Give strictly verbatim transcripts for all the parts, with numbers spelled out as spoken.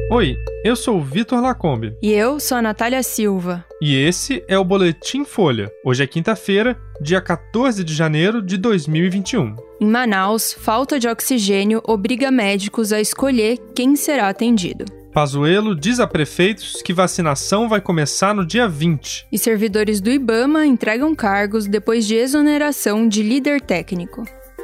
Oi, eu sou o Vitor Lacombe. E eu sou a Natália Silva. E esse é o Boletim Folha. Hoje é quinta-feira, dia quatorze de janeiro de dois mil e vinte e um. Em Manaus, falta de oxigênio obriga médicos a escolher quem será atendido. Pazuello diz a prefeitos que vacinação vai começar no dia vinte. E servidores do IBAMA entregam cargos depois de exoneração de líder técnico.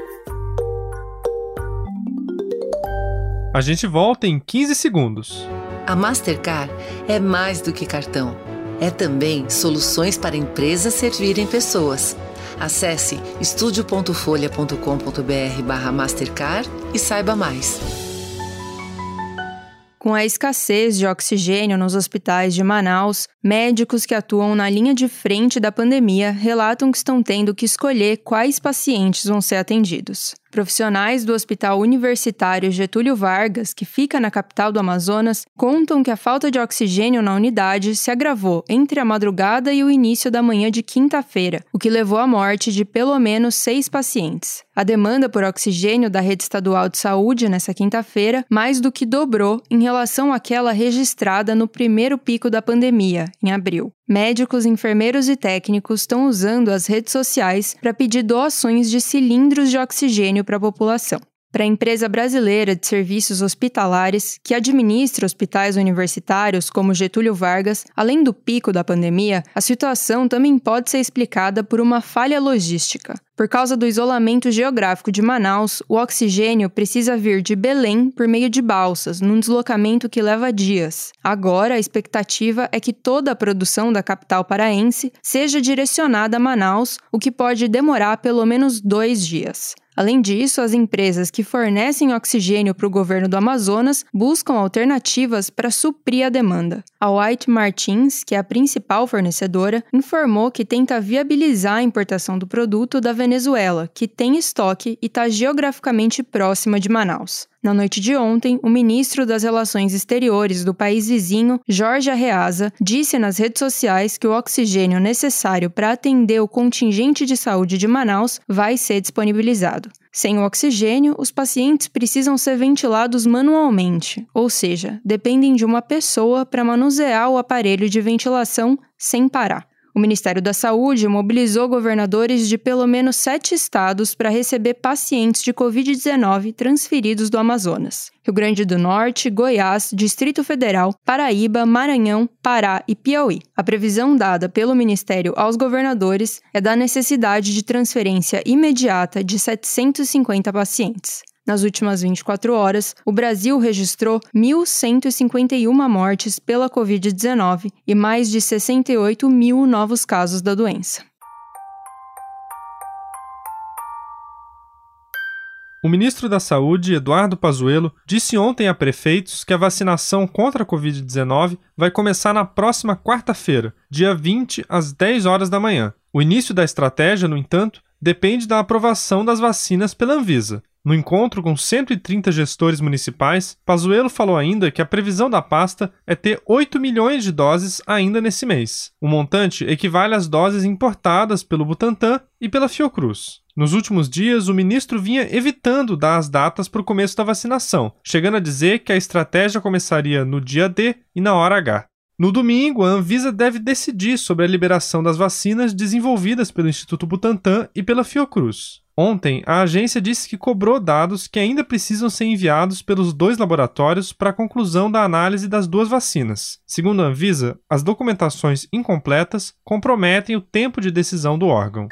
A gente volta em quinze segundos. A Mastercard é mais do que cartão. É também soluções para empresas servirem pessoas. Acesse estúdio ponto folha ponto com ponto br barra Mastercard e saiba mais. Com a escassez de oxigênio nos hospitais de Manaus, médicos que atuam na linha de frente da pandemia relatam que estão tendo que escolher quais pacientes vão ser atendidos. Profissionais do Hospital Universitário Getúlio Vargas, que fica na capital do Amazonas, contam que a falta de oxigênio na unidade se agravou entre a madrugada e o início da manhã de quinta-feira, o que levou à morte de pelo menos seis pacientes. A demanda por oxigênio da rede estadual de saúde nessa quinta-feira mais do que dobrou em relação àquela registrada no primeiro pico da pandemia, em abril. Médicos, enfermeiros e técnicos estão usando as redes sociais para pedir doações de cilindros de oxigênio para a população. Para a empresa brasileira de serviços hospitalares, que administra hospitais universitários como Getúlio Vargas, além do pico da pandemia, a situação também pode ser explicada por uma falha logística. Por causa do isolamento geográfico de Manaus, o oxigênio precisa vir de Belém por meio de balsas, num deslocamento que leva dias. Agora, a expectativa é que toda a produção da capital paraense seja direcionada a Manaus, o que pode demorar pelo menos dois dias. Além disso, as empresas que fornecem oxigênio para o governo do Amazonas buscam alternativas para suprir a demanda. A White Martins, que é a principal fornecedora, informou que tenta viabilizar a importação do produto da Venezuela, que tem estoque e está geograficamente próxima de Manaus. Na noite de ontem, o ministro das Relações Exteriores do país vizinho, Jorge Arreaza, disse nas redes sociais que o oxigênio necessário para atender o contingente de saúde de Manaus vai ser disponibilizado. Sem o oxigênio, os pacientes precisam ser ventilados manualmente, ou seja, dependem de uma pessoa para manusear o aparelho de ventilação sem parar. O Ministério da Saúde mobilizou governadores de pelo menos sete estados para receber pacientes de covid dezenove transferidos do Amazonas. Rio Grande do Norte, Goiás, Distrito Federal, Paraíba, Maranhão, Pará e Piauí. A previsão dada pelo Ministério aos governadores é da necessidade de transferência imediata de setecentos e cinquenta pacientes. Nas últimas vinte e quatro horas, o Brasil registrou mil cento e cinquenta e uma mortes pela covid dezenove e mais de sessenta e oito mil novos casos da doença. O ministro da Saúde, Eduardo Pazuello, disse ontem a prefeitos que a vacinação contra a covid dezenove vai começar na próxima quarta-feira, dia vinte, às dez horas da manhã. O início da estratégia, no entanto, depende da aprovação das vacinas pela Anvisa. No encontro com cento e trinta gestores municipais, Pazuello falou ainda que a previsão da pasta é ter oito milhões de doses ainda nesse mês. O montante equivale às doses importadas pelo Butantan e pela Fiocruz. Nos últimos dias, o ministro vinha evitando dar as datas para o começo da vacinação, chegando a dizer que a estratégia começaria no dia D e na hora H. No domingo, a Anvisa deve decidir sobre a liberação das vacinas desenvolvidas pelo Instituto Butantan e pela Fiocruz. Ontem, a agência disse que cobrou dados que ainda precisam ser enviados pelos dois laboratórios para a conclusão da análise das duas vacinas. Segundo a Anvisa, as documentações incompletas comprometem o tempo de decisão do órgão.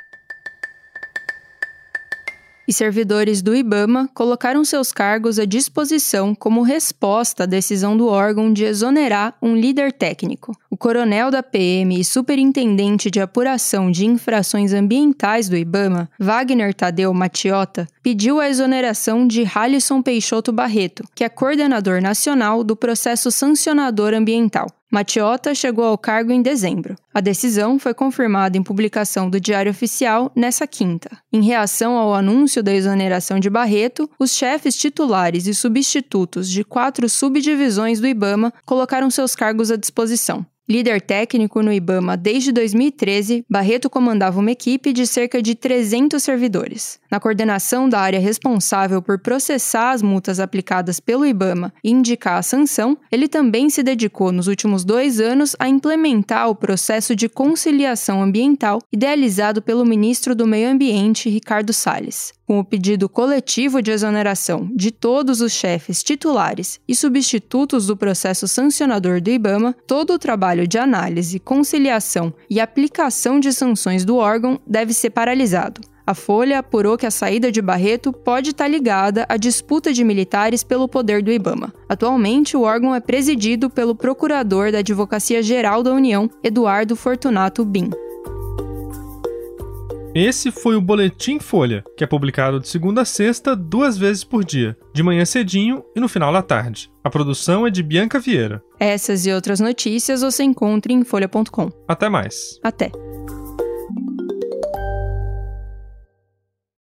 E servidores do IBAMA colocaram seus cargos à disposição como resposta à decisão do órgão de exonerar um líder técnico. O coronel da P M e superintendente de apuração de infrações ambientais do IBAMA, Wagner Tadeu Mattiota, pediu a exoneração de Halisson Peixoto Barreto, que é coordenador nacional do processo sancionador ambiental. Mattiota chegou ao cargo em dezembro. A decisão foi confirmada em publicação do Diário Oficial nessa quinta. Em reação ao anúncio da exoneração de Barreto, os chefes titulares e substitutos de quatro subdivisões do IBAMA colocaram seus cargos à disposição. Líder técnico no IBAMA desde dois mil e treze, Barreto comandava uma equipe de cerca de trezentos servidores. Na coordenação da área responsável por processar as multas aplicadas pelo IBAMA e indicar a sanção, ele também se dedicou nos últimos dois anos a implementar o processo de conciliação ambiental idealizado pelo ministro do Meio Ambiente, Ricardo Salles. Com o pedido coletivo de exoneração de todos os chefes titulares e substitutos do processo sancionador do IBAMA, todo o trabalho de análise, conciliação e aplicação de sanções do órgão deve ser paralisado. A Folha apurou que a saída de Barreto pode estar ligada à disputa de militares pelo poder do IBAMA. Atualmente, o órgão é presidido pelo procurador da Advocacia Geral da União, Eduardo Fortunato Bin. Esse foi o Boletim Folha, que é publicado de segunda a sexta, duas vezes por dia, de manhã cedinho e no final da tarde. A produção é de Bianca Vieira. Essas e outras notícias você encontra em folha ponto com. Até mais. Até.